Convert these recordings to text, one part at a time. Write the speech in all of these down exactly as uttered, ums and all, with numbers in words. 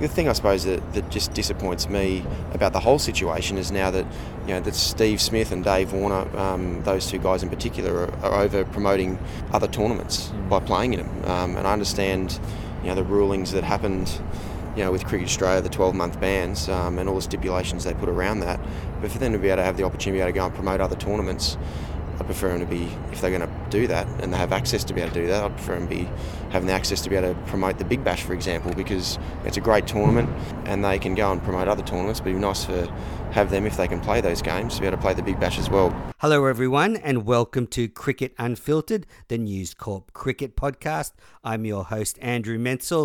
the thing I suppose that, that just disappoints me about the whole situation is now that you know that Steve Smith and Dave Warner, um, those two guys in particular, are, are over promoting other tournaments mm. by playing in them. Um, and I understand, you know, the rulings that happened, you know, with Cricket Australia, the twelve-month bans um, and all the stipulations they put around that. But for them to be able to have the opportunity to, be able to go and promote other tournaments, I prefer them to be, if they're going to do that and they have access to be able to do that, I'd prefer them to be having the access to be able to promote the Big Bash, for example, because it's a great tournament and they can go and promote other tournaments. But it'd be nice to have them, if they can play those games, to be able to play the Big Bash as well. Hello everyone and welcome to Cricket Unfiltered, the News Corp cricket podcast. I'm your host Andrew Mensel,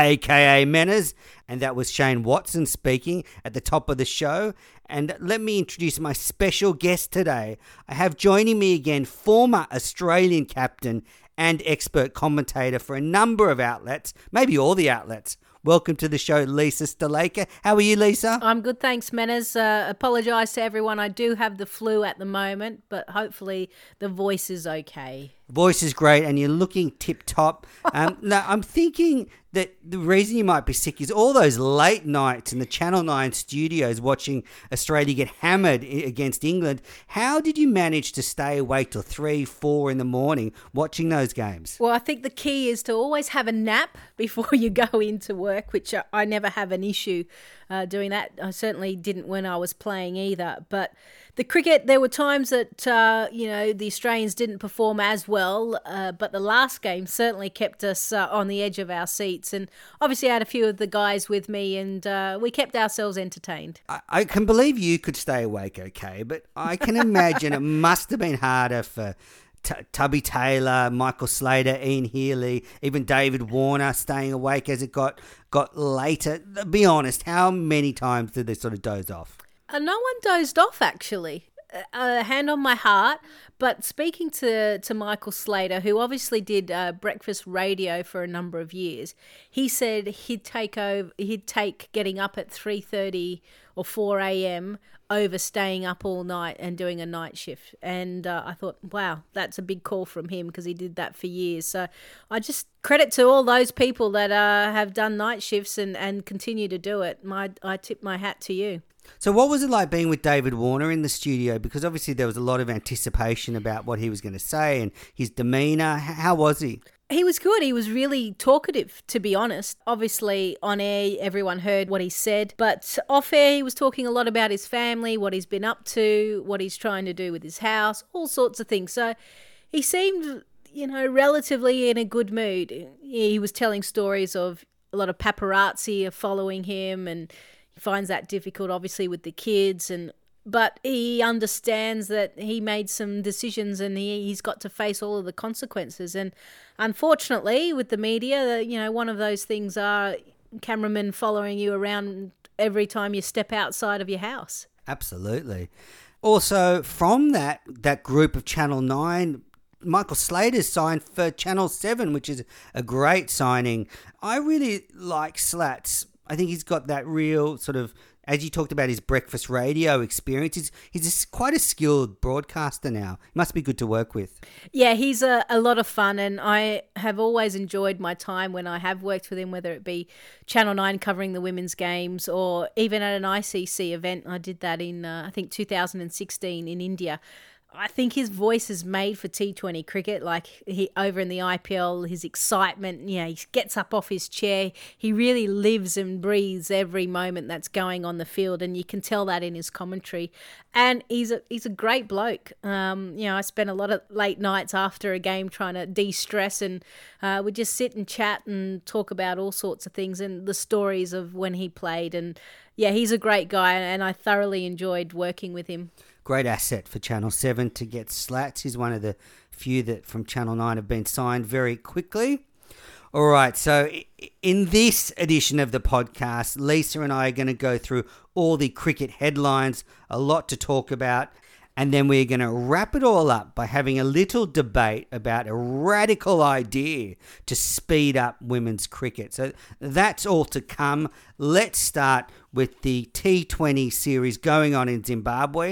aka Menners, and that was Shane Watson speaking at the top of the show. And let me introduce my special guest today. I have joining me again former Australian captain and expert commentator for a number of outlets, maybe all the outlets. Welcome to the show, Lisa Sthalekar. How are you, Lisa? I'm good, thanks, Menners. Uh, apologise to everyone. I do have the flu at the moment, but hopefully the voice is okay. Voice is great and you're looking tip-top. Um, now, I'm thinking that the reason you might be sick is all those late nights in the Channel nine studios watching Australia get hammered against England. How did you manage to stay awake till three, four in the morning watching those games? Well, I think the key is to always have a nap before you go into work, which I never have an issue uh, doing that. I certainly didn't when I was playing either. But the cricket, there were times that, uh, you know, the Australians didn't perform as well, uh, but the last game certainly kept us uh, on the edge of our seats. And obviously I had a few of the guys with me and uh, we kept ourselves entertained. I, I can believe you could stay awake okay, but I can imagine it must have been harder for T- Tubby Taylor, Michael Slater, Ian Healy, even David Warner staying awake as it got, got later. Be honest, how many times did they sort of doze off? Uh, no one dozed off, actually. Uh, hand on my heart. But speaking to, to Michael Slater, who obviously did uh, breakfast radio for a number of years, he said he'd take over. He'd take getting up at three thirty or four a.m. over staying up all night and doing a night shift. And uh, I thought, wow, that's a big call from him because he did that for years. So I just credit to all those people that uh, have done night shifts and, and continue to do it. My I tip my hat to you. So what was it like being with David Warner in the studio? Because obviously there was a lot of anticipation about what he was going to say and his demeanour. How was he? He was good. He was really talkative, to be honest. Obviously, on air, everyone heard what he said. But off air, he was talking a lot about his family, what he's been up to, what he's trying to do with his house, all sorts of things. So he seemed, you know, relatively in a good mood. He was telling stories of a lot of paparazzi are following him and he finds that difficult, obviously, with the kids, and but he understands that he made some decisions and he, he's got to face all of the consequences. And unfortunately, with the media, you know, one of those things are cameramen following you around every time you step outside of your house. Absolutely. Also, from that that group of Channel nine, Michael Slater's signed for Channel seven, which is a great signing. I really like Slats. I think he's got that real sort of, as you talked about his breakfast radio experience, he's, he's a, quite a skilled broadcaster now. He must be good to work with. Yeah, he's a, a lot of fun, and I have always enjoyed my time when I have worked with him, whether it be Channel nine covering the women's games or even at an I C C event. I did that in, uh, I think, two thousand sixteen in India. I think his voice is made for T twenty cricket, like he over in the I P L, his excitement, you know, he gets up off his chair. He really lives and breathes every moment that's going on the field, and you can tell that in his commentary. And he's a he's a great bloke. Um, you know, I spent a lot of late nights after a game trying to de-stress, and uh, we just sit and chat and talk about all sorts of things and the stories of when he played. And yeah, he's a great guy, and I thoroughly enjoyed working with him. Great asset for Channel seven to get Slats. He's one of the few that from Channel nine have been signed very quickly. All right, so in this edition of the podcast, Lisa and I are going to go through all the cricket headlines, a lot to talk about, and then we're going to wrap it all up by having a little debate about a radical idea to speed up women's cricket. So that's all to come. Let's start with the T twenty series going on in Zimbabwe.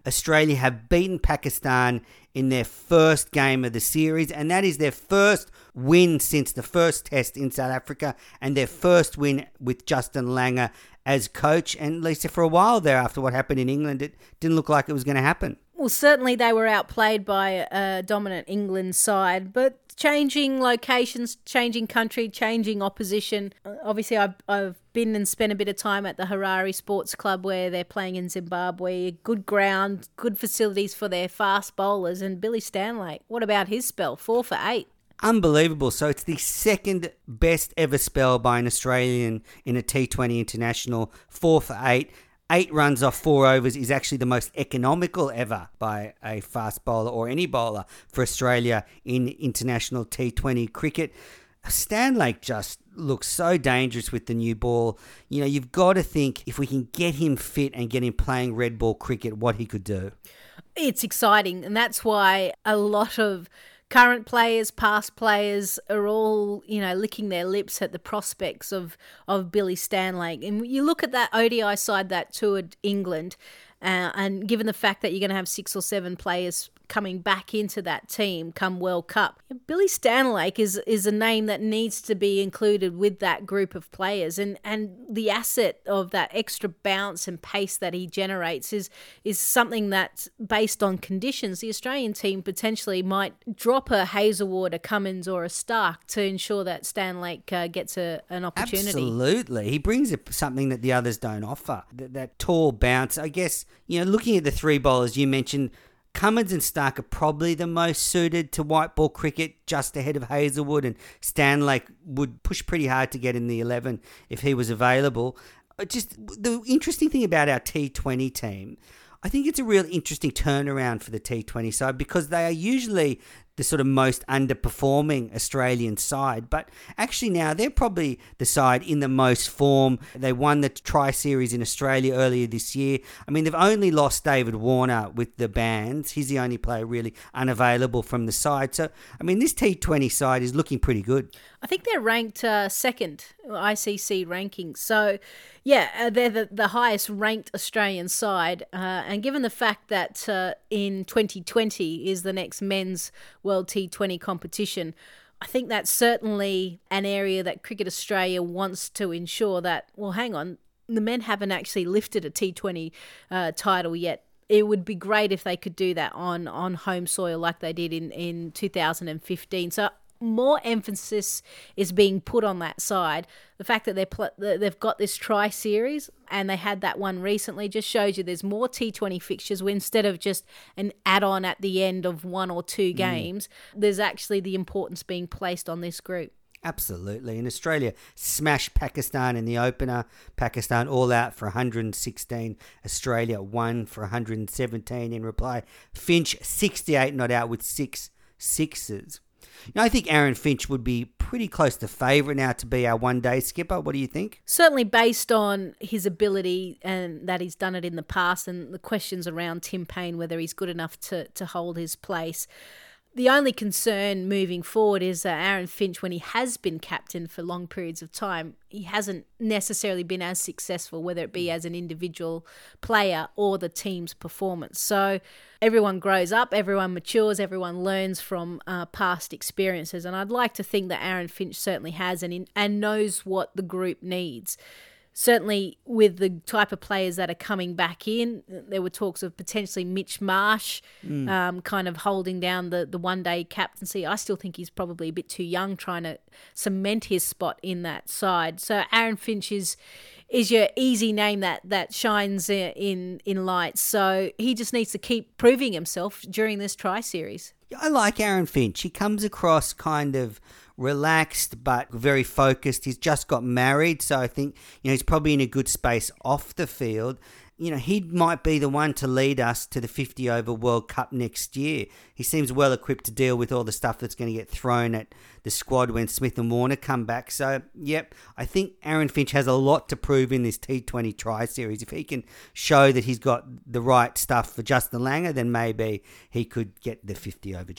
Australia have beaten Pakistan in their first game of the series, and that is their first win since the first test in South Africa and their first win with Justin Langer as coach. And Lisa, for a while there, after what happened in England, it didn't look like it was going to happen. Well, certainly they were outplayed by a dominant England side, but changing locations, changing country, changing opposition. Obviously, I've, I've been and spent a bit of time at the Harare Sports Club where they're playing in Zimbabwe. Good ground, good facilities for their fast bowlers. And Billy Stanlake, what about his spell? Four for eight. Unbelievable. So it's the second best ever spell by an Australian in a T twenty international, four for eight. Eight runs off four overs is actually the most economical ever by a fast bowler or any bowler for Australia in international T twenty cricket. Stanlake just looks so dangerous with the new ball. You know, you've got to think if we can get him fit and get him playing red ball cricket, what he could do. It's exciting, and that's why a lot of current players, past players are all, you know, licking their lips at the prospects of, of Billy Stanlake. And you look at that O D I side that toured England, uh, and given the fact that you're going to have six or seven players coming back into that team come World Cup, Billy Stanlake is is a name that needs to be included with that group of players, and and the asset of that extra bounce and pace that he generates is is something that's based on conditions. The Australian team potentially might drop a Hazelwood, a Cummins or a Stark to ensure that Stanlake uh, gets a, an opportunity. Absolutely. He brings something that the others don't offer, that, that tall bounce. I guess, you know, looking at the three bowlers you mentioned, Cummins and Stark are probably the most suited to white ball cricket, just ahead of Hazelwood, and Stanlake would push pretty hard to get in the eleven if he was available. Just the interesting thing about our T twenty team, I think it's a real interesting turnaround for the T twenty side because they are usually the sort of most underperforming Australian side, but actually now they're probably the side in the most form. They won the Tri-Series in Australia earlier this year. I mean, they've only lost David Warner with the bans. He's the only player really unavailable from the side. So, I mean, this T twenty side is looking pretty good. I think they're ranked uh, second I C C rankings. So, yeah, uh, they're the, the highest ranked Australian side. Uh, and given the fact that uh, in twenty twenty is the next men's World T twenty competition, I think that's certainly an area that Cricket Australia wants to ensure that, well, hang on, the men haven't actually lifted a T twenty uh, title yet. It would be great if they could do that on, on home soil like they did in, in two thousand fifteen. So more emphasis is being put on that side. The fact that they're pl- they've got this Tri-Series and they had that one recently just shows you there's more T twenty fixtures where instead of just an add-on at the end of one or two games, mm. there's actually the importance being placed on this group. Absolutely. And Australia smashed Pakistan in the opener. Pakistan all out for one hundred sixteen. Australia won for one hundred seventeen in reply. Finch, sixty-eight not out with six sixes. You know, I think Aaron Finch would be pretty close to favourite now to be our one-day skipper. What do you think? Certainly based on his ability and that he's done it in the past and the questions around Tim Payne, whether he's good enough to, to hold his place. The only concern moving forward is that Aaron Finch, when he has been captain for long periods of time, he hasn't necessarily been as successful, whether it be as an individual player or the team's performance. So everyone grows up, everyone matures, everyone learns from uh, past experiences. And I'd like to think that Aaron Finch certainly has and, in, and knows what the group needs. Certainly with the type of players that are coming back in, there were talks of potentially Mitch Marsh mm. um, kind of holding down the, the one-day captaincy. I still think he's probably a bit too young trying to cement his spot in that side. So Aaron Finch is, is your easy name that, that shines in, in lights. So he just needs to keep proving himself during this Tri-Series. I like Aaron Finch. He comes across kind of relaxed but very focused. He's just got married, so I think, you know, he's probably in a good space off the field. You know, he might be the one to lead us to the fifty over World Cup next year. He seems well equipped to deal with all the stuff that's going to get thrown at the squad when Smith and Warner come back. So, yep, I think Aaron Finch has a lot to prove in this T twenty Tri-Series. If he can show that he's got the right stuff for Justin Langer, then maybe he could get the fifty over job.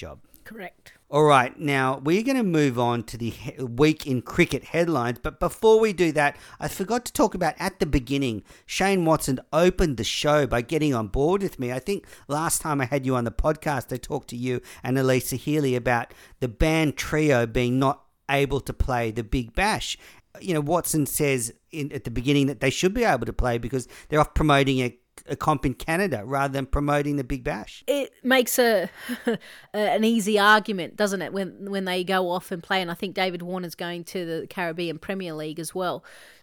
Correct. All right, now we're going to move on to the he- week in cricket headlines. But before we do that, I forgot to talk about at the beginning, Shane Watson opened the show by getting on board with me. I think last time I had you on the podcast, I talked to you and Elisa Healy about the band trio being not able to play the Big Bash. You know, Watson says in, at the beginning that they should be able to play because they're off promoting a a comp in Canada rather than promoting the Big Bash. It makes a an easy argument, doesn't it, when when they go off and play? And I think David Warner's going to the Caribbean Premier League as well.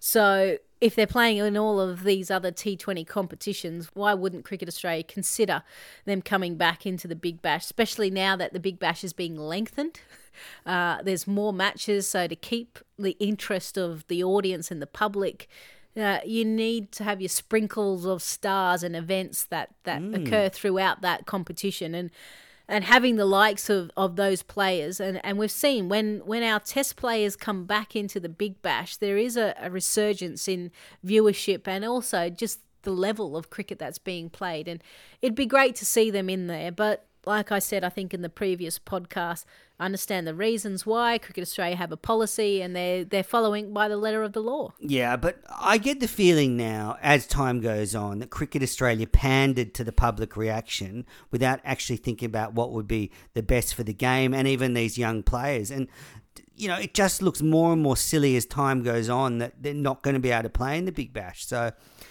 So if they're playing in all of these other T twenty competitions, why wouldn't Cricket Australia consider them coming back into the Big Bash, especially now that the Big Bash is being lengthened? Uh, there's more matches, so to keep the interest of the audience and the public, Uh, you need to have your sprinkles of stars and events that, that mm. occur throughout that competition, and and having the likes of, of those players. And, and we've seen when, when our test players come back into the Big Bash, there is a, a resurgence in viewership and also just the level of cricket that's being played. And it'd be great to see them in there. But like I said, I think in the previous podcast, I understand the reasons why Cricket Australia have a policy and they're, they're following by the letter of the law. Yeah, but I get the feeling now, as time goes on, that Cricket Australia pandered to the public reaction without actually thinking about what would be the best for the game and even these young players. And, you know, it just looks more and more silly as time goes on that they're not going to be able to play in the Big Bash. So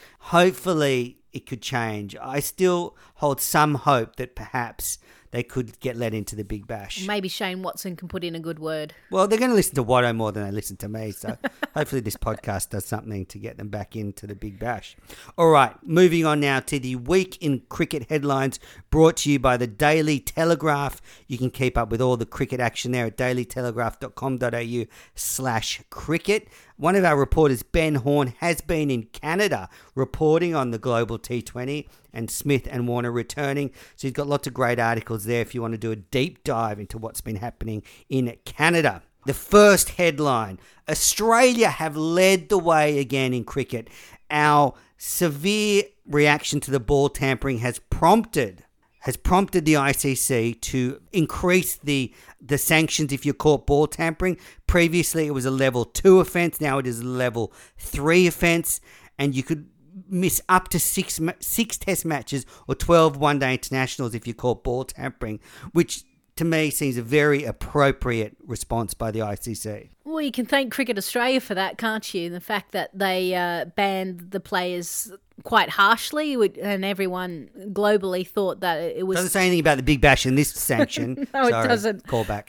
hopefully it could change. I still hold some hope that perhaps they could get let into the Big Bash. Maybe Shane Watson can put in a good word. Well, they're going to listen to Watto more than they listen to me, so hopefully this podcast does something to get them back into the Big Bash. All right, moving on now to the Week in Cricket headlines brought to you by the Daily Telegraph. You can keep up with all the cricket action there at dailytelegraph.com.au slash cricket. One of our reporters, Ben Horn, has been in Canada reporting on the Global T twenty and Smith and Warner returning. So he's got lots of great articles there if you want to do a deep dive into what's been happening in Canada. The first headline, Australia have led the way again in cricket. Our severe reaction to the ball tampering has prompted has prompted the I C C to increase the the sanctions if you're caught ball tampering. Previously, it was a level two offence. Now it is a level three offence, and you could miss up to six six test matches or twelve one-day internationals if you're caught ball tampering, which to me seems a very appropriate response by the I C C. Well, you can thank Cricket Australia for that, can't you? The fact that they uh, banned the players quite harshly, and everyone globally thought that it was... Doesn't say anything about the Big Bash in this sanction. No, Sorry, it doesn't. Call back.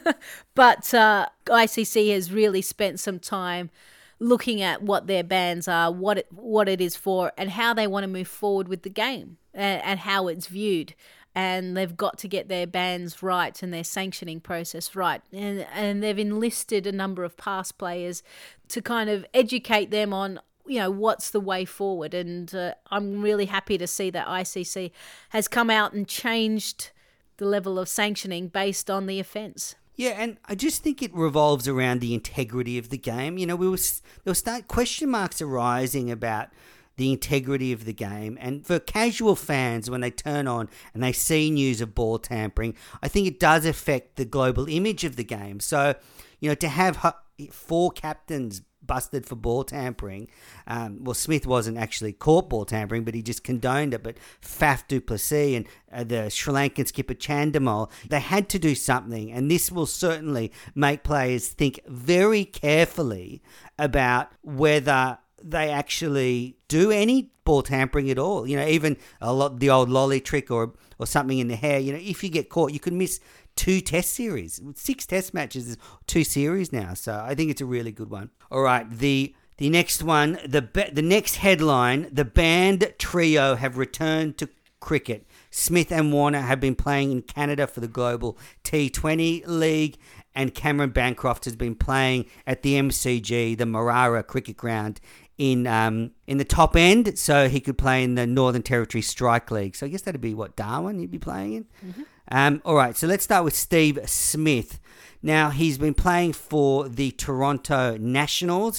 But uh, I C C has really spent some time looking at what their bans are, what it, what it is for, and how they want to move forward with the game, and, and how it's viewed. And they've got to get their bans right and their sanctioning process right. And and they've enlisted a number of past players to kind of educate them on, you know, what's the way forward. And uh, I'm really happy to see that I C C has come out and changed the level of sanctioning based on the offence. Yeah, and I just think it revolves around the integrity of the game. You know, we was there were start question marks arising about the integrity of the game, and for casual fans, when they turn on and they see news of ball tampering, I think it does affect the global image of the game. So, you know, to have four captains busted for ball tampering, um, well, Smith wasn't actually caught ball tampering, but he just condoned it. But Faf du Plessis and uh, the Sri Lankan skipper Chandimal, they had to do something, and this will certainly make players think very carefully about whether they actually do any ball tampering at all. You know, even a lot the old lolly trick or or something in the hair. You know, if you get caught, you could miss two test series. Six test matches is two series now. So I think it's a really good one. All right, the the next one, the the next headline, the band trio have returned to cricket. Smith and Warner have been playing in Canada for the Global T twenty League, and Cameron Bancroft has been playing at the M C G, the Marara Cricket Ground, in um in the top end, so he could play in the Northern Territory Strike League. So I guess that'd be what, Darwin he'd be playing in? Mm-hmm. Um, all right, so let's start with Steve Smith. Now, he's been playing for the Toronto Nationals,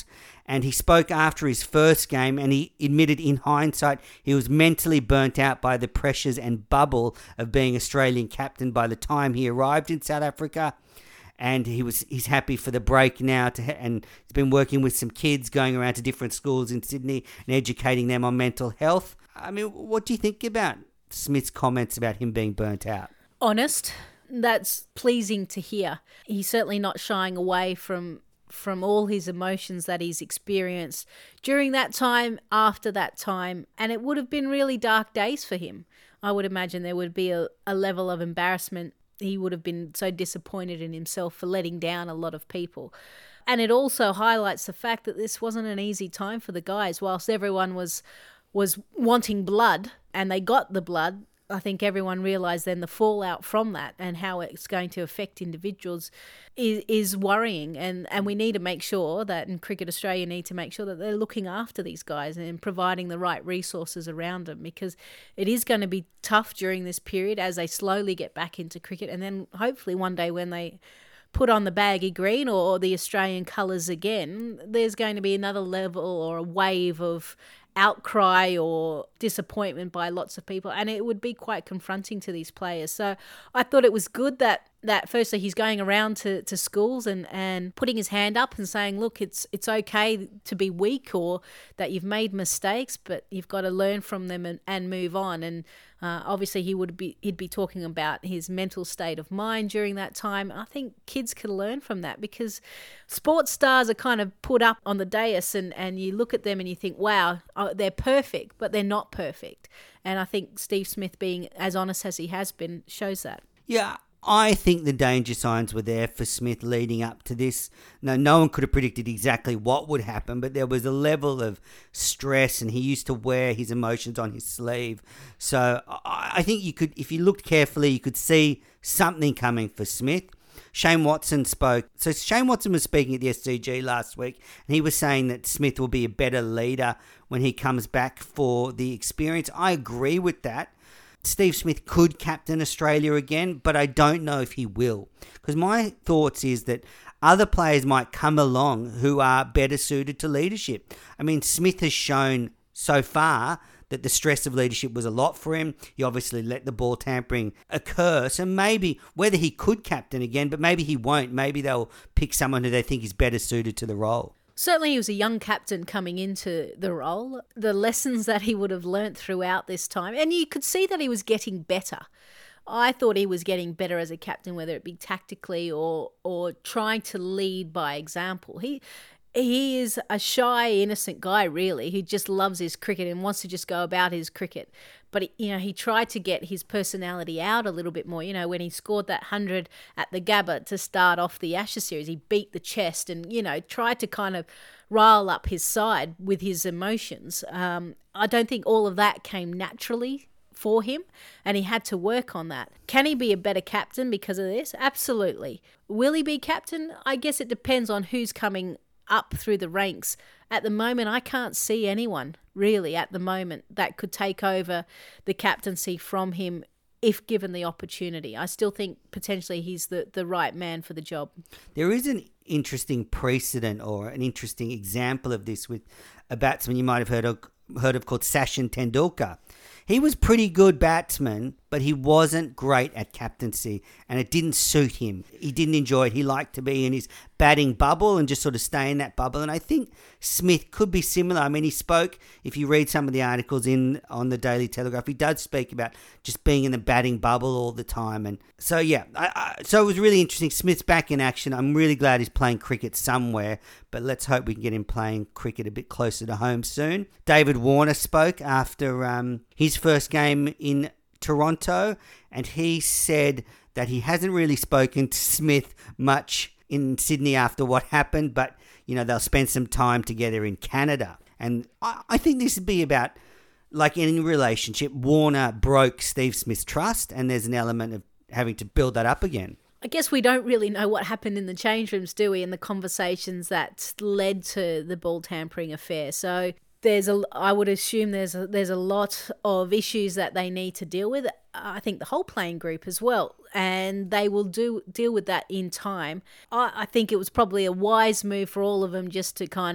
And he spoke after his first game, and he admitted in hindsight he was mentally burnt out by the pressures and bubble of being Australian captain by the time he arrived in South Africa. And he was he's happy for the break now, to ha- and he's been working with some kids, going around to different schools in Sydney and educating them on mental health. I mean, what do you think about Smith's comments about him being burnt out? Honest. That's pleasing to hear. He's certainly not shying away from from all his emotions that he's experienced during that time, after that time, and it would have been really dark days for him. I would imagine there would be a, a level of embarrassment. He would have been so disappointed in himself for letting down a lot of people. And it also highlights the fact that this wasn't an easy time for the guys. Whilst everyone was was wanting blood, and they got the blood, I think everyone realised then the fallout from that and how it's going to affect individuals is, is worrying. And, and we need to make sure that, and Cricket Australia need to make sure that they're looking after these guys and providing the right resources around them, because it is going to be tough during this period as they slowly get back into cricket. And then hopefully one day when they put on the baggy green or the Australian colours again, there's going to be another level or a wave of outcry or disappointment by lots of people, and it would be quite confronting to these players. So I thought it was good that that firstly he's going around to, to schools and, and putting his hand up and saying, look, it's it's okay to be weak or that you've made mistakes, but you've got to learn from them and, and move on. And uh, obviously he would be he'd be talking about his mental state of mind during that time. I think kids can learn from that, because sports stars are kind of put up on the dais and, and you look at them and you think, wow, they're perfect, but they're not perfect. And I think Steve Smith, being as honest as he has been, shows that. Yeah, I think the danger signs were there for Smith leading up to this. No, no one could have predicted exactly what would happen, but there was a level of stress, and he used to wear his emotions on his sleeve. So I think you could, if you looked carefully, you could see something coming for Smith. Shane Watson spoke. So Shane Watson was speaking at the S C G last week, and he was saying that Smith will be a better leader when he comes back for the experience. I agree with that. Steve Smith could captain Australia again, but I don't know if he will. Because my thoughts is that other players might come along who are better suited to leadership. I mean, Smith has shown so far that the stress of leadership was a lot for him. He obviously let the ball tampering occur. So maybe, whether he could captain again, but maybe he won't. Maybe they'll pick someone who they think is better suited to the role. Certainly he was a young captain coming into the role. The lessons that he would have learnt throughout this time, and you could see that he was getting better. I thought he was getting better as a captain, whether it be tactically or or trying to lead by example. He he is a shy, innocent guy, really, who just loves his cricket and wants to just go about his cricket. But, you know, he tried to get his personality out a little bit more. You know, when he scored that one hundred at the Gabba to start off the Ashes series, he beat the chest and, you know, tried to kind of rile up his side with his emotions. Um, I don't think all of that came naturally for him, and he had to work on that. Can he be a better captain because of this? Absolutely. Will he be captain? I guess it depends on who's coming up through the ranks. At the moment, I can't see anyone really at the moment that could take over the captaincy from him if given the opportunity. I still think potentially he's the, the right man for the job. There is an interesting precedent or an interesting example of this with a batsman you might have heard of, heard of called Sachin Tendulkar. He was pretty good batsman, but he wasn't great at captaincy, and it didn't suit him. He didn't enjoy it. He liked to be in his batting bubble and just sort of stay in that bubble. And I think Smith could be similar. I mean, he spoke, if you read some of the articles in on the Daily Telegraph, he does speak about just being in the batting bubble all the time. And so, yeah, I, I, so it was really interesting. Smith's back in action. I'm really glad he's playing cricket somewhere, but let's hope we can get him playing cricket a bit closer to home soon. David Warner spoke after um, his first game in Toronto, and he said that he hasn't really spoken to Smith much in Sydney after what happened, but, you know, they'll spend some time together in Canada. And I, I think this would be about, like any relationship, Warner broke Steve Smith's trust, and there's an element of having to build that up again. I guess we don't really know what happened in the change rooms, do we, in the conversations that led to the ball tampering affair. So there's a, I would assume there's a, there's a lot of issues that they need to deal with. I think the whole playing group as well, and they will do deal with that in time. I, I think it was probably a wise move for all of them just to kind of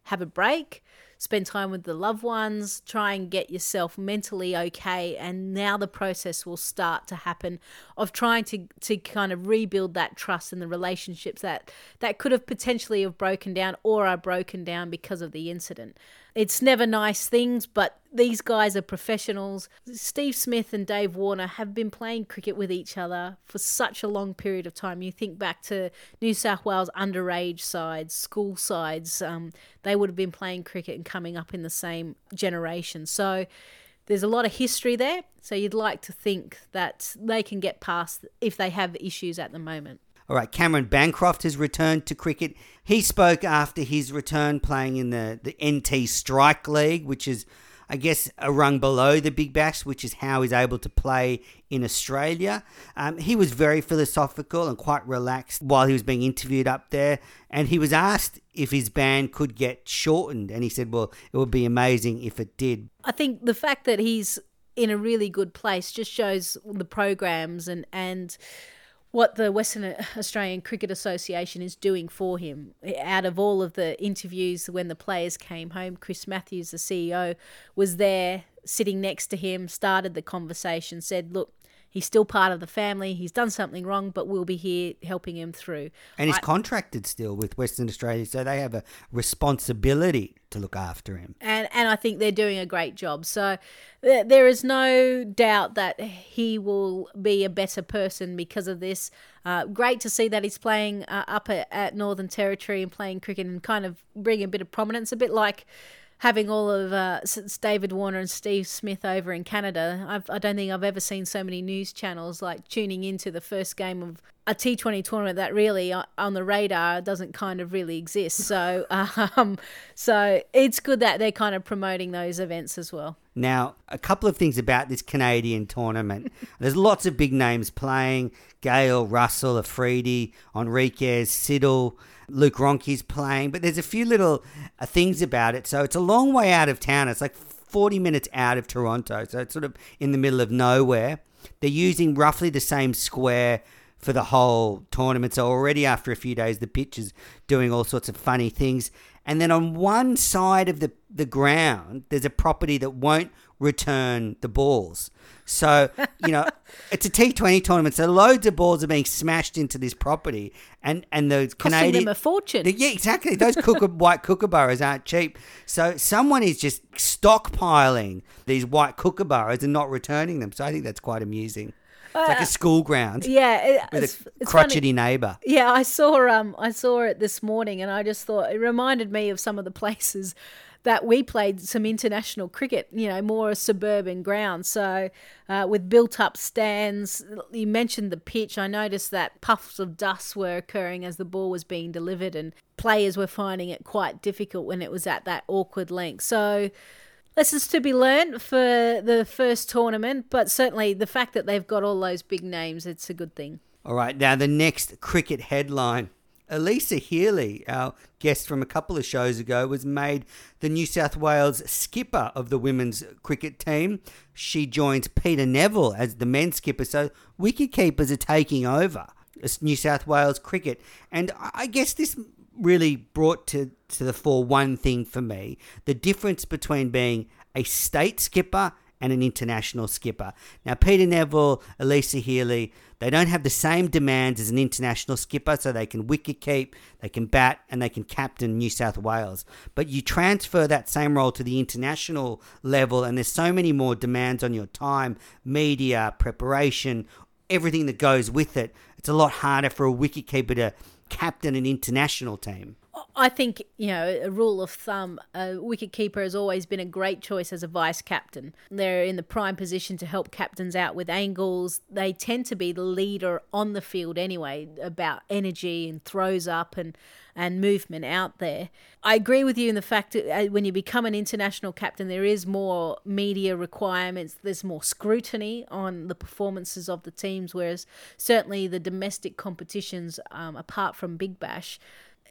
have a break, spend time with the loved ones, try and get yourself mentally okay, and now the process will start to happen of trying to to kind of rebuild that trust in the relationships that that could have potentially have broken down or are broken down because of the incident. It's never nice things, but these guys are professionals. Steve Smith and Dave Warner have been playing cricket with each other for such a long period of time. You think back to New South Wales underage sides, school sides, um, they would have been playing cricket and coming up in the same generation. So there's a lot of history there. So you'd like to think that they can get past if they have issues at the moment. All right, Cameron Bancroft has returned to cricket. He spoke after his return playing in the, the N T Strike League, which is, I guess, a rung below the Big Bash, which is how he's able to play in Australia. Um, he was very philosophical and quite relaxed while he was being interviewed up there. And he was asked if his ban could get shortened. And he said, well, it would be amazing if it did. I think the fact that he's in a really good place just shows the programs and, and what the Western Australian Cricket Association is doing for him. Out of all of the interviews when the players came home, Chris Matthews, the C E O, was there sitting next to him, started the conversation, said, look, he's still part of the family. He's done something wrong, but we'll be here helping him through. And he's I, contracted still with Western Australia, so they have a responsibility to look after him. And and I think they're doing a great job. So th- there is no doubt that he will be a better person because of this. Uh, great to see that he's playing uh, up at, at Northern Territory and playing cricket and kind of bringing a bit of prominence, a bit like having all of uh, David Warner and Steve Smith over in Canada. I've, I don't think I've ever seen so many news channels like tuning into the first game of a T twenty tournament that really uh, on the radar doesn't kind of really exist. So, um, so it's good that they're kind of promoting those events as well. Now, a couple of things about this Canadian tournament. There's lots of big names playing. Gale, Russell, Afridi, Enriquez, Siddle, Luke Ronke's playing. But there's a few little uh, things about it. So it's a long way out of town. It's like forty minutes out of Toronto. So it's sort of in the middle of nowhere. They're using roughly the same square for the whole tournament. So already after a few days, the pitch is doing all sorts of funny things. And then on one side of the, the ground, there's a property that won't return the balls. So, you know, it's a T twenty tournament, so loads of balls are being smashed into this property. And, and the Costing Canadian... them a fortune. The, yeah, exactly. Those kooka, white kookaburras aren't cheap. So someone is just stockpiling these white kookaburras and not returning them. So I think that's quite amusing. It's like a school ground. Yeah, it, with it's, a it's crotchety funny. neighbour. Yeah, I saw um I saw it this morning, and I just thought it reminded me of some of the places that we played some international cricket. You know, more suburban grounds. So uh, with built-up stands. You mentioned the pitch. I noticed that puffs of dust were occurring as the ball was being delivered, and players were finding it quite difficult when it was at that awkward length. So lessons to be learned for the first tournament, but certainly the fact that they've got all those big names, it's a good thing. All right, now the next cricket headline. Elisa Healy, our guest from a couple of shows ago, was made the New South Wales skipper of the women's cricket team. She joins Peter Neville as the men's skipper, so wicketkeepers are taking over New South Wales cricket. And I guess this really brought to, to the fore one thing for me, the difference between being a state skipper and an international skipper. Now, Peter Neville, Elisa Healy, they don't have the same demands as an international skipper, so they can wicket keep, they can bat, and they can captain New South Wales. But you transfer that same role to the international level, and there's so many more demands on your time, media, preparation, everything that goes with it. It's a lot harder for a wicketkeeper to captain an international team. I think, you know, a rule of thumb, a wicketkeeper has always been a great choice as a vice captain. They're in the prime position to help captains out with angles. They tend to be the leader on the field anyway, about energy and throws up and, and movement out there. I agree with you in the fact that when you become an international captain, there is more media requirements. There's more scrutiny on the performances of the teams, whereas certainly the domestic competitions, um, apart from Big Bash,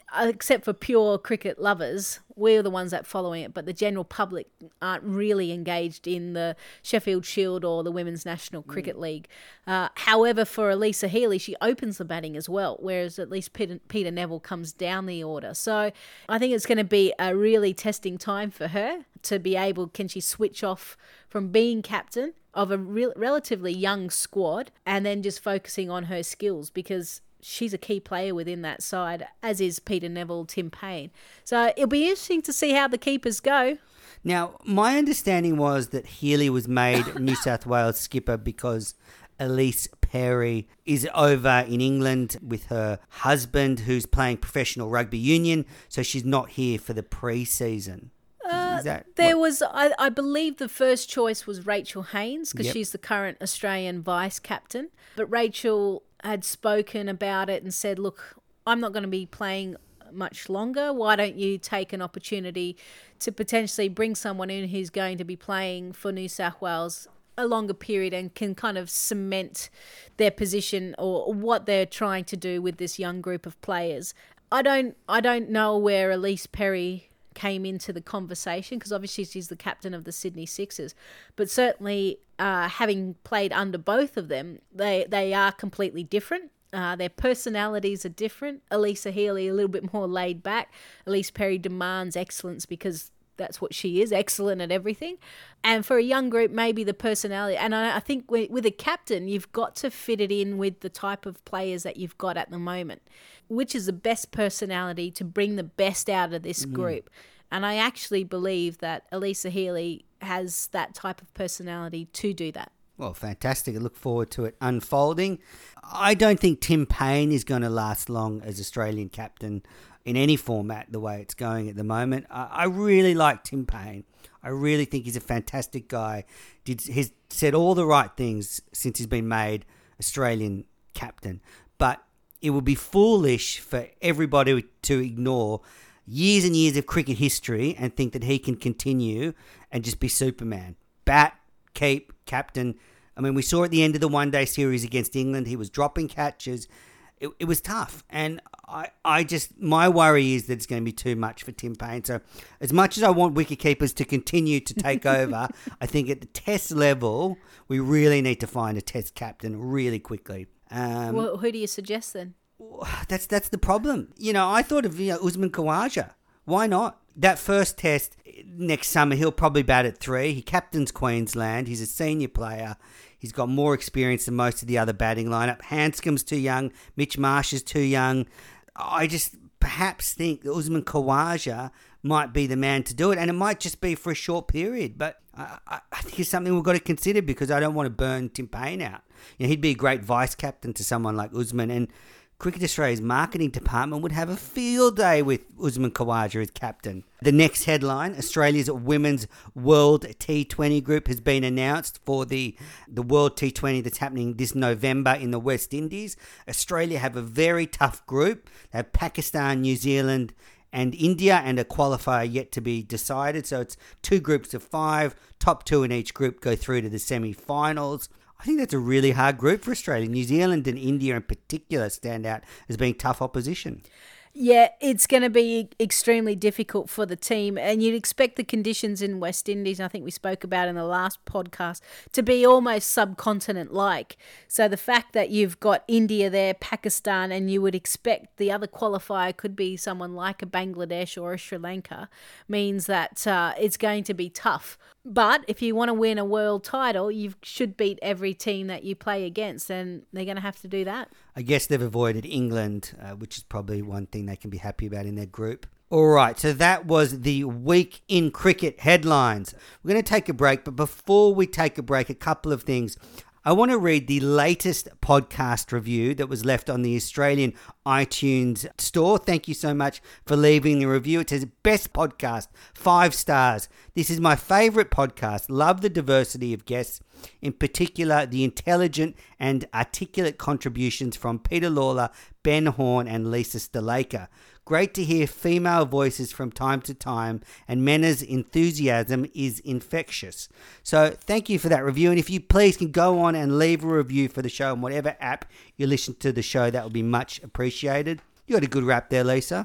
except for pure cricket lovers, we're the ones that following it, but the general public aren't really engaged in the Sheffield Shield or the Women's National Cricket mm. League. Uh, however, for Alyssa Healy, she opens the batting as well, whereas at least Peter, Peter Neville comes down the order. So I think it's going to be a really testing time for her to be able, can she switch off from being captain of a re- relatively young squad and then just focusing on her skills, because she's a key player within that side, as is Peter Neville, Tim Payne. So it'll be interesting to see how the keepers go. Now, my understanding was that Healy was made New South Wales skipper because Elise Perry is over in England with her husband, who's playing professional rugby union, so she's not here for the pre-season. Uh, there what? was, I, I believe the first choice was Rachel Haynes, because yep. she's the current Australian vice captain. But Rachel had spoken about it and said, look, I'm not going to be playing much longer. Why don't you take an opportunity to potentially bring someone in who's going to be playing for New South Wales a longer period and can kind of cement their position or what they're trying to do with this young group of players. I don't, I don't know where Elise Perry came into the conversation, because obviously she's the captain of the Sydney Sixers, but certainly uh, having played under both of them, they, they are completely different. Uh, their personalities are different. Alyssa Healy, a little bit more laid back. Elise Perry demands excellence because that's what she is, excellent at everything. And for a young group, maybe the personality. And I, I think with a captain, you've got to fit it in with the type of players that you've got at the moment, which is the best personality to bring the best out of this mm. group. And I actually believe that Alyssa Healy has that type of personality to do that. Well, fantastic. I look forward to it unfolding. I don't think Tim Payne is going to last long as Australian captain in any format the way it's going at the moment. I, I really like Tim Payne. I really think he's a fantastic guy. Did, he's said all the right things since he's been made Australian captain. But it would be foolish for everybody to ignore years and years of cricket history and think that he can continue and just be Superman. Bat, keep, captain. I mean, we saw at the end of the one-day series against England, he was dropping catches. It, it was tough. And I, I just, my worry is that it's going to be too much for Tim Payne. So as much as I want wicketkeepers to continue to take over, I think at the test level, we really need to find a test captain really quickly. Um, well, who do you suggest then? That's that's the problem. You know, I thought of you know, Usman Khawaja. Why not? That first test next summer, he'll probably bat at three. He captains Queensland. He's a senior player. He's got more experience than most of the other batting lineup. Hanscom's too young. Mitch Marsh is too young. I just perhaps think that Usman Khawaja might be the man to do it, and it might just be for a short period. But I, I think it's something we've got to consider, because I don't want to burn Tim Payne out. You know, he'd be a great vice captain to someone like Usman, and Cricket Australia's marketing department would have a field day with Usman Khawaja as captain. The next headline, Australia's Women's World T twenty group has been announced for the, the World T twenty that's happening this November in the West Indies. Australia have a very tough group. They have Pakistan, New Zealand and India, and a qualifier yet to be decided. So it's two groups of five. Top two in each group go through to the semi-finals. I think that's a really hard group for Australia. New Zealand and India in particular stand out as being tough opposition. Yeah, it's going to be extremely difficult for the team, and you'd expect the conditions in West Indies, I think we spoke about in the last podcast, to be almost subcontinent-like. So the fact that you've got India there, Pakistan, and you would expect the other qualifier could be someone like a Bangladesh or a Sri Lanka, means that uh, it's going to be tough. But if you want to win a world title, you should beat every team that you play against, and they're going to have to do that. I guess they've avoided England, uh, which is probably one thing they can be happy about in their group. All right, so that was the Week in Cricket headlines. We're going to take a break, but before we take a break, a couple of things. I want to read the latest podcast review that was left on the Australian iTunes store. Thank you so much for leaving the review. It says, best podcast, five stars. This is my favourite podcast. Love the diversity of guests, in particular the intelligent and articulate contributions from Peter Lawler, Ben Horn and Lisa Stalaker. Great to hear female voices from time to time, and Mena's enthusiasm is infectious. So thank you for that review, and if you please can go on and leave a review for the show on whatever app you listen to the show, that would be much appreciated. You got a good rap there, Lisa.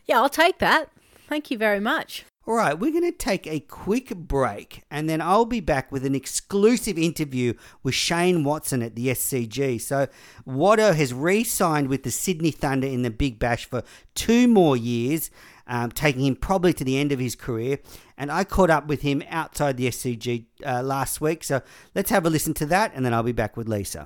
Yeah, I'll take that. Thank you very much. All right, we're going to take a quick break and then I'll be back with an exclusive interview with Shane Watson at the S C G. So Watto has re-signed with the Sydney Thunder in the Big Bash for two more years, um, taking him probably to the end of his career. And I caught up with him outside the S C G uh, last week. So let's have a listen to that and then I'll be back with Lisa.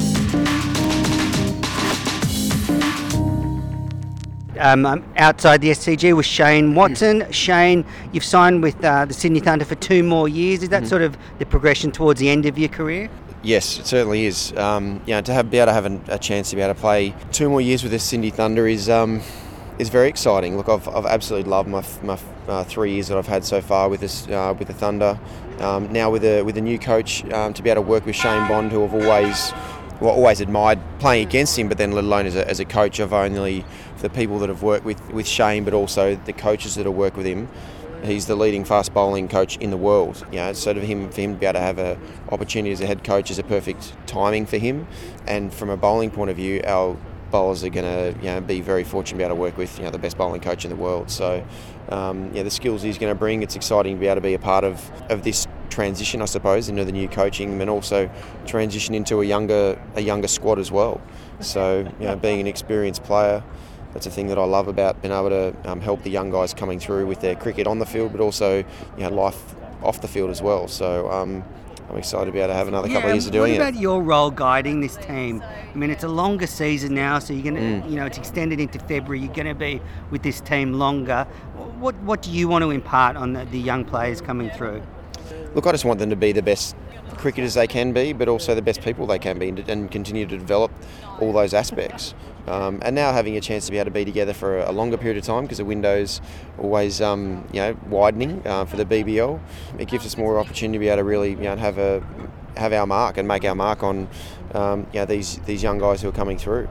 Um, I'm outside the S C G with Shane Watson. Mm. Shane, you've signed with uh, the Sydney Thunder for two more years. Is that mm. sort of the progression towards the end of your career? Yes, it certainly is. Um, you know, to have, be able to have an, a chance to be able to play two more years with the Sydney Thunder is um, is very exciting. Look, I've, I've absolutely loved my my uh, three years that I've had so far with this uh, with the Thunder. Um, now with a with a new coach, um, to be able to work with Shane Bond, who I've always well, always admired playing against him, but then let alone as a, as a coach, I've only for the people that have worked with, with Shane, but also the coaches that have worked with him. He's the leading fast bowling coach in the world. You know, so to him, for him to be able to have an opportunity as a head coach is a perfect timing for him. And from a bowling point of view, our bowlers are going to you know, be very fortunate to be able to work with you know, the best bowling coach in the world. So um, yeah, the skills he's going to bring, it's exciting to be able to be a part of, of this transition, I suppose, into the new coaching, and also transition into a younger a younger squad as well. So you know, being an experienced player, that's a thing that I love about being able to um, help the young guys coming through with their cricket on the field, but also you know life off the field as well. So um, I'm excited to be able to have another yeah, couple of years of doing it. What about your role guiding this team? I mean, it's a longer season now, so you're going to, mm. you know, it's extended into February. You're going to be with this team longer. What What do you want to impart on the, the young players coming through? Look, I just want them to be the best cricketers they can be, but also the best people they can be, and, and continue to develop all those aspects. Um, and now having a chance to be able to be together for a longer period of time, because the window's always um, you know widening uh, for the B B L, it gives us more opportunity to be able to really you know have a have our mark and make our mark on um, you know these these young guys who are coming through.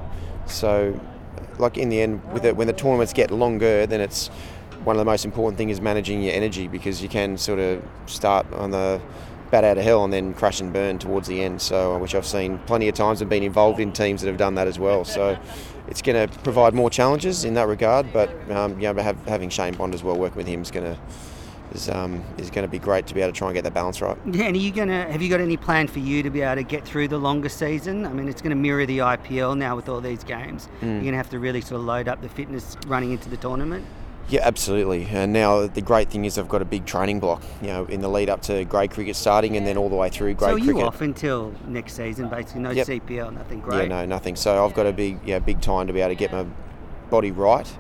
So, like in the end, with it, when the tournaments get longer, then it's one of the most important things is managing your energy, because you can sort of start on the bat out of hell and then crash and burn towards the end, so which I've seen plenty of times and been involved in teams that have done that as well. So it's going to provide more challenges in that regard, but um, you know, have, having Shane Bond as well, working with him is going to is um, is going to be great to be able to try and get that balance right. Yeah, and are you going to have you got any plan for you to be able to get through the longer season? I mean, it's going to mirror the I P L now with all these games. Mm. You're going to have to really sort of load up the fitness running into the tournament. Yeah, absolutely. And now the great thing is I've got a big training block, you know, in the lead up to grade cricket starting and then all the way through grade cricket. So you off until next season, basically, no yep. C P L, nothing great? Yeah, no, nothing. So I've got a big, yeah, big time to be able to get my body right.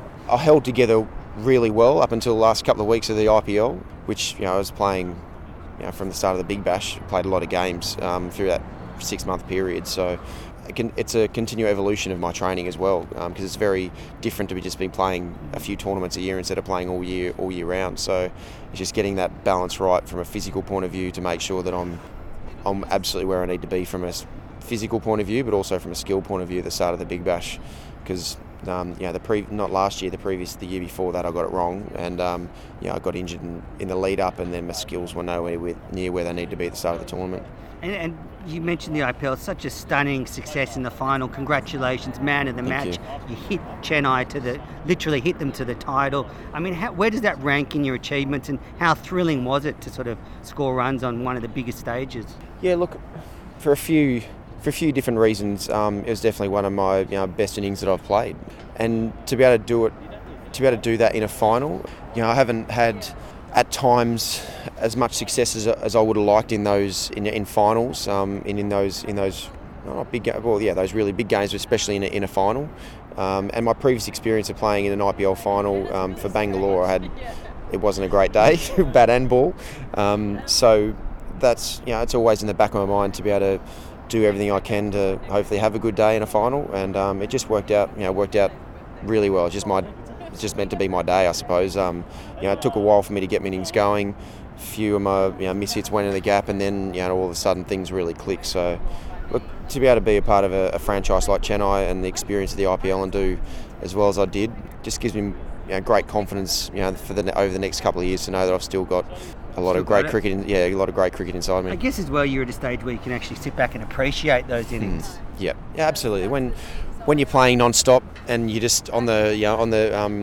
I held together really well up until the last couple of weeks of the I P L, which, you know, I was playing, you know, from the start of the Big Bash, played a lot of games um, through that six-month period. So it's a continual evolution of my training as well, because um, it's very different to be just been playing a few tournaments a year instead of playing all year all year round. So it's just getting that balance right from a physical point of view to make sure that I'm I'm absolutely where I need to be from a physical point of view, but also from a skill point of view at the start of the Big Bash, because um, you know the pre not last year, the previous the year before that I got it wrong, and um, you know, I got injured in, in the lead up, and then my skills were nowhere with, near where they need to be at the start of the tournament. And, and you mentioned the I P L, it's such a stunning success in the final. Congratulations, man of the Thank match. You. you hit Chennai to the, literally hit them to the title. I mean, how, where does that rank in your achievements, and how thrilling was it to sort of score runs on one of the biggest stages? Yeah, look, for a few for a few different reasons, um, it was definitely one of my you know, best innings that I've played, and to be able to do it, to be able to do that in a final, you know, I haven't had at times as much success as, as I would have liked in those in, in finals, um, in in those in those not big well yeah those really big games, especially in a, in a final. Um, and my previous experience of playing in an I P L final um, for Bangalore, I had it wasn't a great day, bat and ball. Um, so that's you know it's always in the back of my mind to be able to do everything I can to hopefully have a good day in a final, and um, it just worked out you know worked out really well. It's just my It's just meant to be my day, I suppose. Um, you know, it took a while for me to get my innings going. A few of my you know, miss hits went in the gap, and then you know all of a sudden things really clicked. So, look, to be able to be a part of a, a franchise like Chennai and the experience of the I P L and do as well as I did, just gives me you know, great confidence. You know, for the over the next couple of years to know that I've still got a lot still of great cricket. In, yeah, a lot of great cricket inside me. I guess as well, you're at a stage where you can actually sit back and appreciate those innings. Mm. Yeah, yeah, absolutely. When when you're playing non-stop and you're just on the you know, on the um,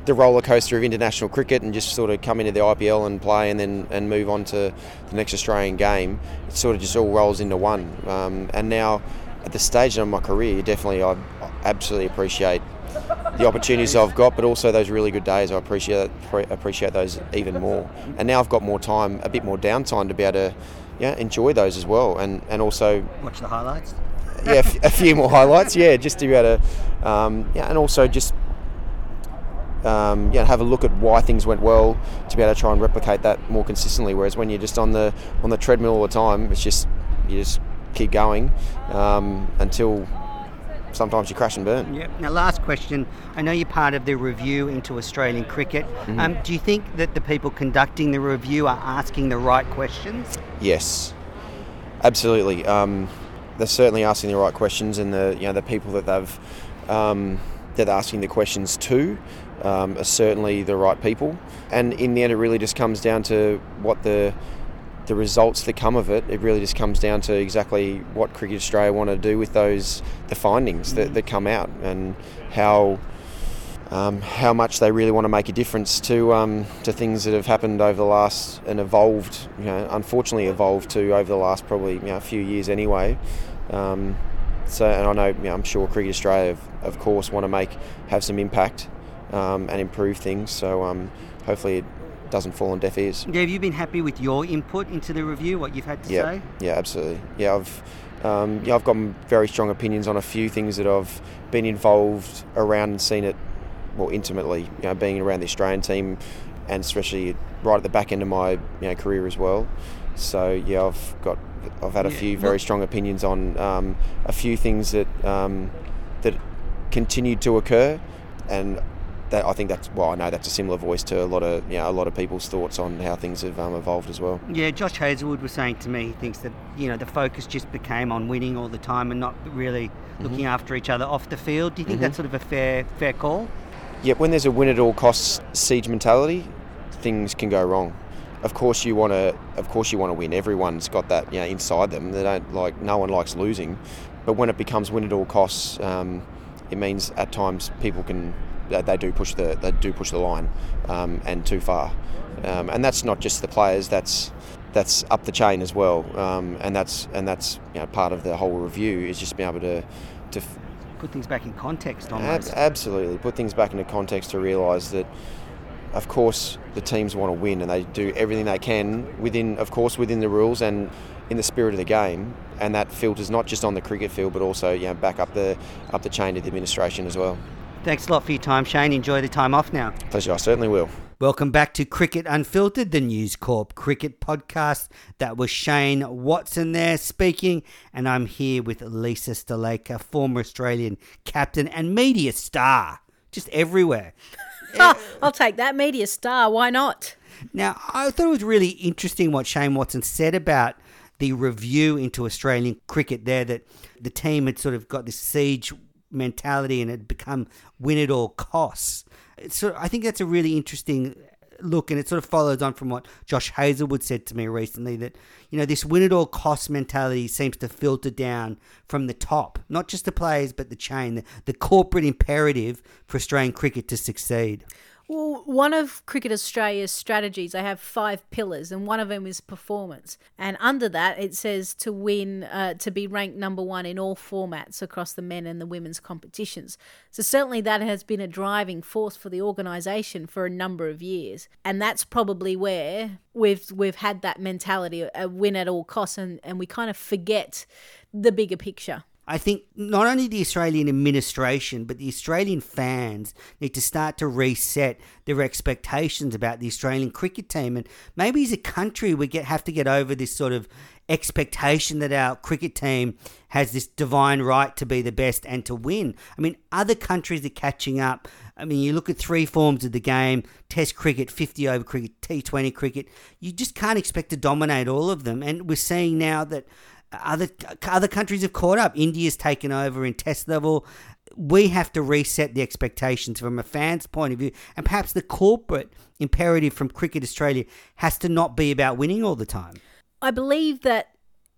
the roller coaster of international cricket and just sort of come into the I P L and play and then and move on to the next Australian game. It sort of just all rolls into one. Um, and now, at the stage of my career, definitely I absolutely appreciate the opportunities I've got, but also those really good days. I appreciate appreciate those even more. And now I've got more time, a bit more downtime to be able to, yeah, enjoy those as well. And and also watch the highlights. Yeah, a, f- a few more highlights. Yeah, just to be able to, um, yeah, and also just. Um, yeah, have a look at why things went well to be able to try and replicate that more consistently. Whereas when you're just on the on the treadmill all the time, it's just you just keep going um, until sometimes you crash and burn. Yep. Now, last question. I know you're part of the review into Australian cricket. Mm-hmm. Um, do you think that the people conducting the review are asking the right questions? Yes, absolutely. Um, they're certainly asking the right questions, and the you know the people that they've um, that they're asking the questions to. Um, are certainly the right people, and in the end it really just comes down to what the the results that come of it. It really just comes down to exactly what Cricket Australia want to do with those the findings that, that come out, and how um, how much they really want to make a difference to um, to things that have happened over the last and evolved, you know, unfortunately evolved to over the last probably you know, a few years anyway. Um, so, and I know, you know I'm sure Cricket Australia, of, of course, want to make have some impact. Um, and improve things, so um, hopefully it doesn't fall on deaf ears. Yeah, have you been happy with your input into the review, what you've had to yeah, say? Yeah, absolutely. Yeah, I've um, yeah, I've got very strong opinions on a few things that I've been involved around and seen it, well, intimately. You know, being around the Australian team, and especially right at the back end of my you know, career as well. So yeah, I've got I've had a yeah, few very well, strong opinions on um, a few things that um, that continued to occur, and. That, I think that's well. I know that's a similar voice to a lot of you know, a lot of people's thoughts on how things have um, evolved as well. Yeah, Josh Hazlewood was saying to me he thinks that you know the focus just became on winning all the time and not really mm-hmm. looking after each other off the field. Do you think mm-hmm. that's sort of a fair fair call? Yeah, when there's a win at all costs siege mentality, things can go wrong. Of course you want to. Of course you want to win. Everyone's got that you know, inside them. They don't like. No one likes losing, but when it becomes win at all costs, um, it means at times people can. They do push the they do push the line um, and too far, um, and that's not just the players. That's that's up the chain as well, um, and that's and that's you know, part of the whole review is just being able to to put things back in context. Almost. Ab- absolutely, put things back into context to realise that, of course, the teams want to win and they do everything they can within, of course, within the rules and in the spirit of the game, and that filters not just on the cricket field but also you know back up the up the chain to the administration as well. Thanks a lot for your time, Shane. Enjoy the time off now. Pleasure, I certainly will. Welcome back to Cricket Unfiltered, the News Corp cricket podcast. That was Shane Watson there speaking, and I'm here with Lisa Sthalekar, former Australian captain and media star, just everywhere. Oh, I'll take that, media star. Why not? Now, I thought it was really interesting what Shane Watson said about the review into Australian cricket there, that the team had sort of got this siege mentality and it become win at all costs. So I think that's a really interesting look, and it sort of follows on from what Josh Hazlewood said to me recently, that you know this win at all costs mentality seems to filter down from the top, not just the players but the chain, the, the corporate imperative for Australian cricket to succeed. Well, one of Cricket Australia's strategies, they have five pillars, and one of them is performance. And under that, it says to win, uh, to be ranked number one in all formats across the men and the women's competitions. So certainly that has been a driving force for the organisation for a number of years. And that's probably where we've we've had that mentality, a win at all costs, and, and we kind of forget the bigger picture. I think not only the Australian administration, but the Australian fans need to start to reset their expectations about the Australian cricket team. And maybe as a country, we get have to get over this sort of expectation that our cricket team has this divine right to be the best and to win. I mean, other countries are catching up. I mean, you look at three forms of the game, Test cricket, fifty-over cricket, T twenty cricket. You just can't expect to dominate all of them. And we're seeing now that Other other countries have caught up. India's taken over in test level. We have to reset the expectations from a fan's point of view. And perhaps the corporate imperative from Cricket Australia has to not be about winning all the time. I believe that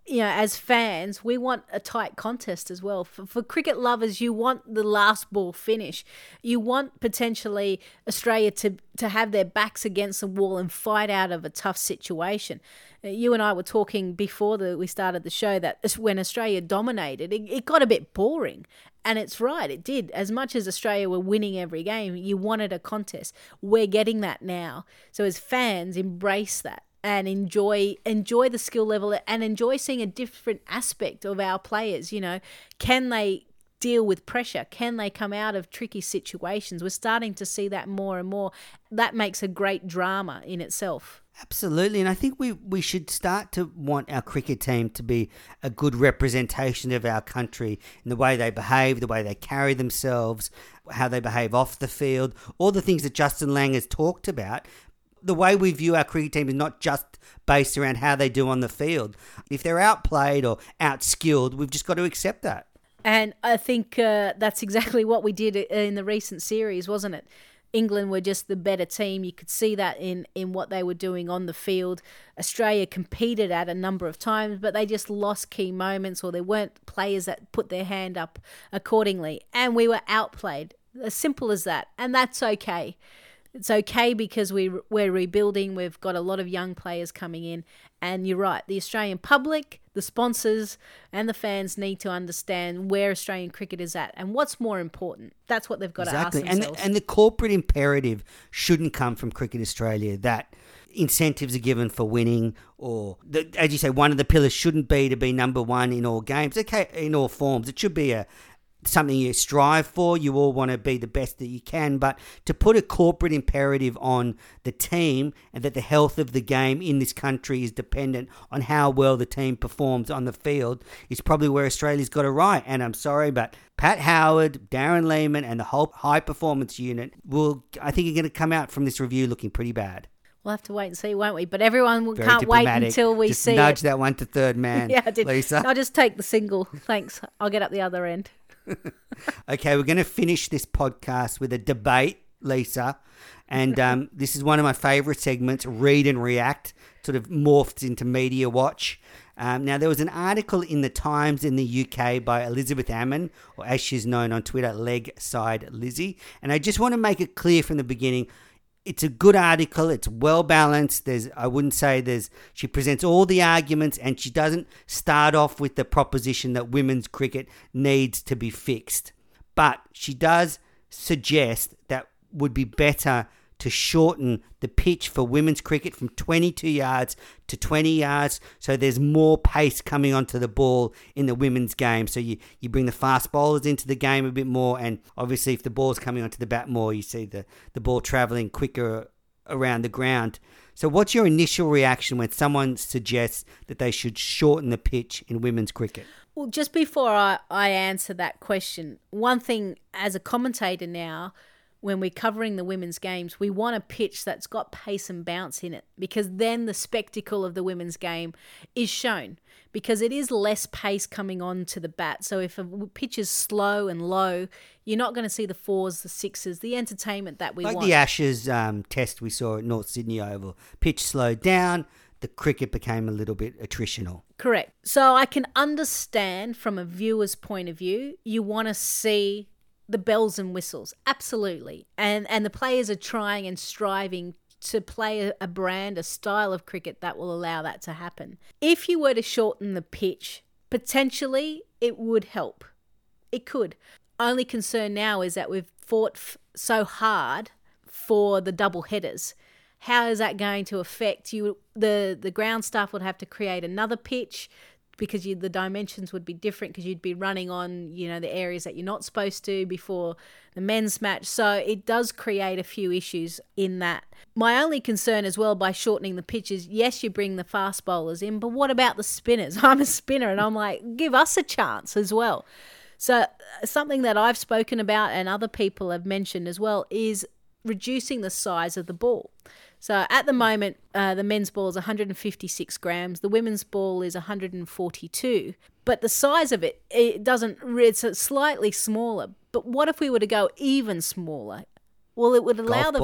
you know, as fans, we want a tight contest as well. For, for cricket lovers, you want the last ball finish. You want potentially Australia to, to have their backs against the wall and fight out of a tough situation. You and I were talking before the, we started the show that when Australia dominated, it, it got a bit boring. And it's right, it did. As much as Australia were winning every game, you wanted a contest. We're getting that now. So as fans, embrace that. And enjoy enjoy the skill level and enjoy seeing a different aspect of our players. You know, can they deal with pressure? Can they come out of tricky situations? We're starting to see that more and more. That makes a great drama in itself. Absolutely, and I think we, we should start to want our cricket team to be a good representation of our country in the way they behave, the way they carry themselves, how they behave off the field, all the things that Justin Langer has talked about. The way we view our cricket team is not just based around how they do on the field. If they're outplayed or outskilled, we've just got to accept that. And I think uh, that's exactly what we did in the recent series, wasn't it? England were just the better team. You could see that in, in what they were doing on the field. Australia competed at a number of times, but they just lost key moments, or there weren't players that put their hand up accordingly. And we were outplayed. As simple as that. And that's okay. It's okay because we, we're rebuilding. We've got a lot of young players coming in. And you're right, the Australian public, the sponsors and the fans need to understand where Australian cricket is at and what's more important. That's what they've got exactly. to ask themselves. And, and the corporate imperative shouldn't come from Cricket Australia that incentives are given for winning, or, the, as you say, one of the pillars shouldn't be to be number one in all games, okay, in all forms. It should be a something you strive for. You all want to be the best that you can, but to put a corporate imperative on the team and that the health of the game in this country is dependent on how well the team performs on the field is probably where Australia's got it right. And I'm sorry, but Pat Howard, Darren Lehman and the whole high performance unit will, I think, are going to come out from this review looking pretty bad. We'll have to wait and see, won't we? But everyone Very can't wait diplomatic. until we just see nudge it. that one to third man, yeah, I did. Lisa. I'll just take the single. Thanks. I'll get up the other end. Okay, we're going to finish this podcast with a debate, Lisa. And um, this is one of my favourite segments, Read and React, sort of morphs into Media Watch. Um, now, there was an article in the Times in the U K by Elizabeth Ammon, or as she's known on Twitter, Leg Side Lizzie. And I just want to make it clear from the beginning, it's a good article. It's well balanced. There's, I wouldn't say there's, she presents all the arguments and she doesn't start off with the proposition that women's cricket needs to be fixed. But she does suggest that would be better to shorten the pitch for women's cricket from twenty-two yards to twenty yards, so there's more pace coming onto the ball in the women's game. So you, you bring the fast bowlers into the game a bit more, and obviously if the ball's coming onto the bat more, you see the, the ball travelling quicker around the ground. So what's your initial reaction when someone suggests that they should shorten the pitch in women's cricket? Well, just before I, I answer that question, one thing as a commentator now, when we're covering the women's games, we want a pitch that's got pace and bounce in it, because then the spectacle of the women's game is shown, because it is less pace coming on to the bat. So if a pitch is slow and low, you're not going to see the fours, the sixes, the entertainment that we like want. Like the Ashes um, test we saw at North Sydney Oval. Pitch slowed down, the cricket became a little bit attritional. Correct. So I can understand from a viewer's point of view, you want to see the bells and whistles, absolutely. And and the players are trying and striving to play a, a brand, a style of cricket that will allow that to happen. If you were to shorten the pitch, potentially it would help. It could. Only concern now is that we've fought f- so hard for the double headers. How is that going to affect you? The, the ground staff would have to create another pitch, because you, the dimensions would be different, because you'd be running on, you know, the areas that you're not supposed to before the men's match. So it does create a few issues in that. My only concern as well by shortening the pitch is, yes, you bring the fast bowlers in, but what about the spinners? I'm a spinner and I'm like, give us a chance as well. So something that I've spoken about and other people have mentioned as well is reducing the size of the ball. So at the moment, uh, the men's ball is one hundred fifty-six grams. The women's ball is one hundred forty-two. But the size of it, it doesn't, it's slightly smaller. But what if we were to go even smaller? Well, it would allow Golf the... ball?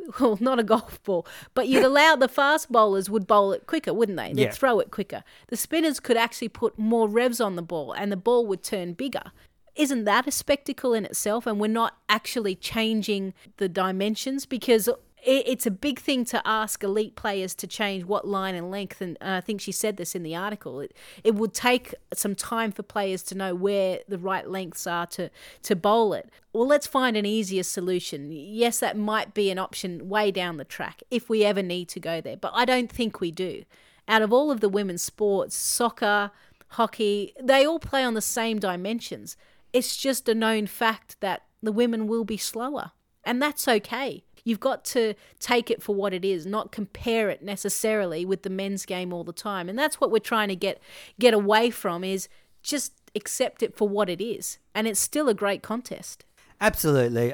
well, not a golf ball, but you'd allow the fast bowlers would bowl it quicker, wouldn't they? They'd Yeah. throw it quicker. The spinners could actually put more revs on the ball and the ball would turn bigger. Isn't that a spectacle in itself? And we're not actually changing the dimensions, because it, it's a big thing to ask elite players to change what line and length. And uh, I think she said this in the article. It, it would take some time for players to know where the right lengths are to, to bowl it. Well, let's find an easier solution. Yes, that might be an option way down the track if we ever need to go there. But I don't think we do. Out of all of the women's sports, soccer, hockey, they all play on the same dimensions. It's just a known fact that the women will be slower, and that's okay. You've got to take it for what it is, not compare it necessarily with the men's game all the time. And that's what we're trying to get get away from, is just accept it for what it is. And it's still a great contest. Absolutely.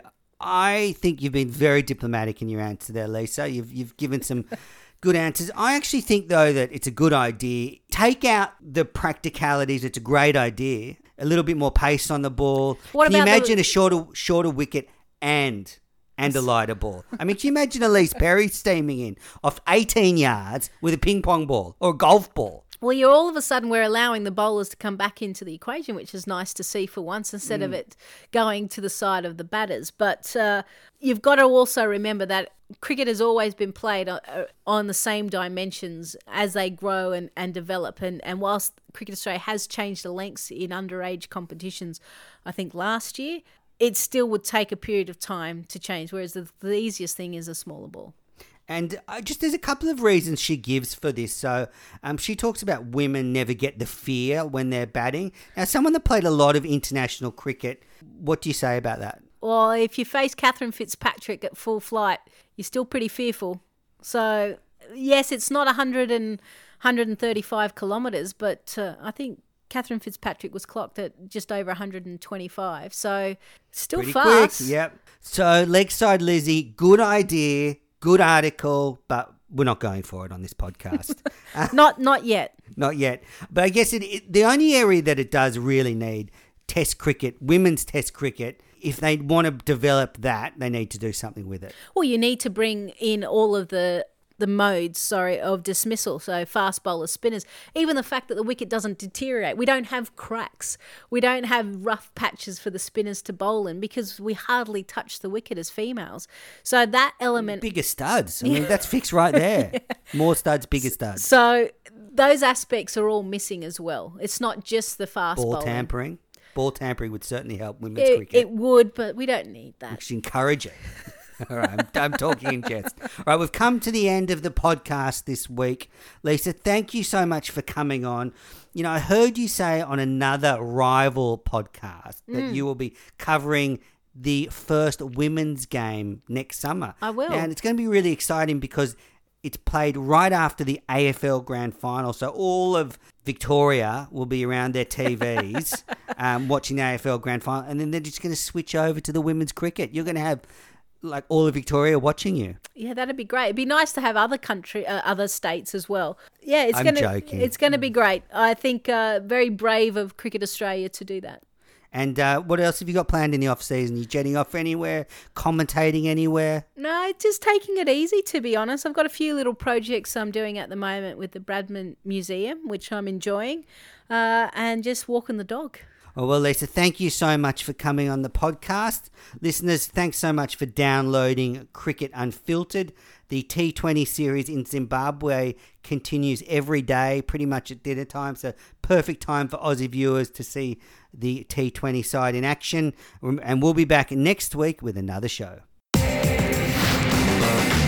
I think you've been very diplomatic in your answer there, Lisa. You've you've given some good answers. I actually think, though, that it's a good idea. Take out the practicalities. It's a great idea. A little bit more pace on the ball. What Can you about imagine the- a shorter shorter wicket and and a lighter ball? I mean, can you imagine Elise Perry steaming in off eighteen yards with a ping pong ball or a golf ball? Well, you're all of a sudden we're allowing the bowlers to come back into the equation, which is nice to see for once, instead mm. of it going to the side of the batters. But uh, you've got to also remember that cricket has always been played on the same dimensions as they grow and, and develop. And, and whilst Cricket Australia has changed the lengths in underage competitions, I think last year, it still would take a period of time to change, whereas the, the easiest thing is a smaller ball. And uh, just there's a couple of reasons she gives for this. So um, she talks about women never get the fear when they're batting. Now, someone that played a lot of international cricket, what do you say about that? Well, if you face Catherine Fitzpatrick at full flight, you're still pretty fearful. So, yes, it's not one hundred and one thirty-five kilometres, but uh, I think Catherine Fitzpatrick was clocked at just over one hundred twenty-five. So, still pretty fast. Quick, yep. So, leg side Lizzie, good idea. Good article, but we're not going for it on this podcast. uh, not not yet. Not yet. But I guess it, it, the only area that it does really need Test cricket, women's Test cricket, if they want to develop that, they need to do something with it. Well, you need to bring in all of the the modes, sorry, of dismissal. So fast bowlers, spinners, even the fact that the wicket doesn't deteriorate. We don't have cracks. We don't have rough patches for the spinners to bowl in because we hardly touch the wicket as females. So that element... Bigger studs. I mean, that's fixed right there. yeah. More studs, bigger studs. So those aspects are all missing as well. It's not just the fast Ball bowling. tampering. Ball tampering would certainly help women's It, cricket. it would, but we don't need that. We should encourage it. All right, I'm, I'm talking in jest. All right, we've come to the end of the podcast this week. Lisa, thank you so much for coming on. You know, I heard you say on another rival podcast that Mm. you will be covering the first women's game next summer. I will. And it's going to be really exciting because it's played right after the A F L Grand Final. So all of Victoria will be around their T Vs um, watching the A F L Grand Final. And then they're just going to switch over to the women's cricket. You're going to have... like all of Victoria watching you. Yeah, that'd be great. It'd be nice to have other country, uh, other states as well. Yeah, it's I'm gonna, joking. It's going to be great. I think uh, very brave of Cricket Australia to do that. And uh, what else have you got planned in the off season? You jetting off anywhere? Commentating anywhere? No, just taking it easy, to be honest. I've got a few little projects I'm doing at the moment with the Bradman Museum, which I'm enjoying, uh, and just walking the dog. Oh, well, Lisa, thank you so much for coming on the podcast. Listeners, thanks so much for downloading Cricket Unfiltered. The T twenty series in Zimbabwe continues every day, pretty much at dinner time. So perfect time for Aussie viewers to see the T twenty side in action. And we'll be back next week with another show.